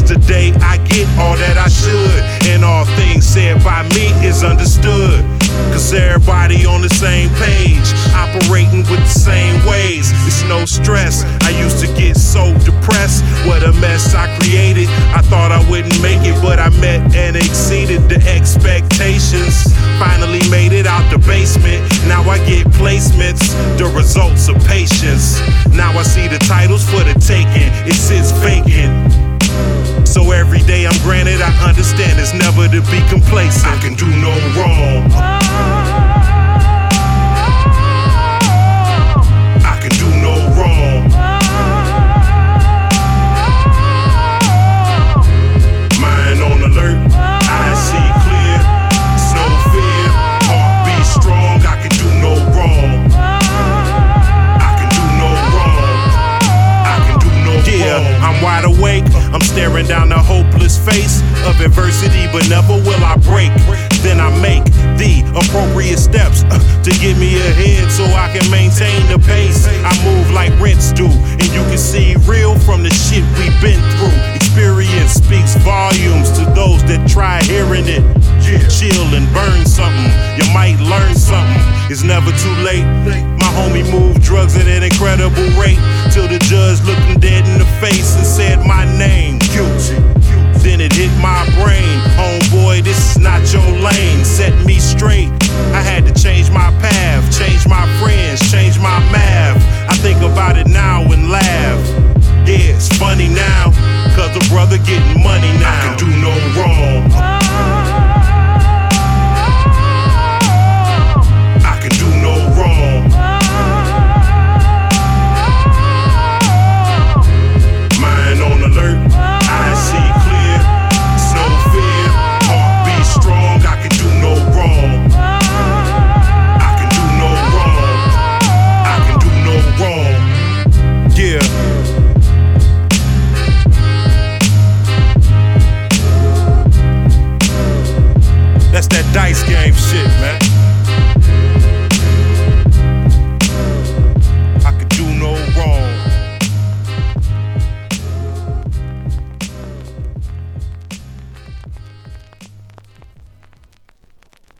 the day I get all that I should, and all things said by me is understood. Cause everybody on the same page, operating with the same ways. It's no stress. I used to get so depressed. What a mess I created. I thought I wouldn't make it, but I met and exceeded the expectations. Finally made it out the basement. Now I get placements, the results of patience. Now I see the titles for the taking. It sits vacant. So every day I'm granted, I understand it's never to be complacent. I can do no wrong. I can do no wrong. Mind on alert, eyes see clear. It's no fear, heart be strong. I can do no wrong. I can do no wrong. I can do no wrong. Yeah, I'm wide awake. I'm staring down the hopeless face of adversity, but never will I break. Then I make the appropriate steps to get me ahead so I can maintain the pace. I move like rents do, and you can see real from the shit we've been through. Experience speaks volumes to those that try hearing it. Chill and burn something, you might learn something. It's never too late. My homie moved drugs at an incredible rate, till the judge looked him dead in the face and said my name, guilty. Then it hit my brain, homeboy, this is not your lane. Set me straight, I had to change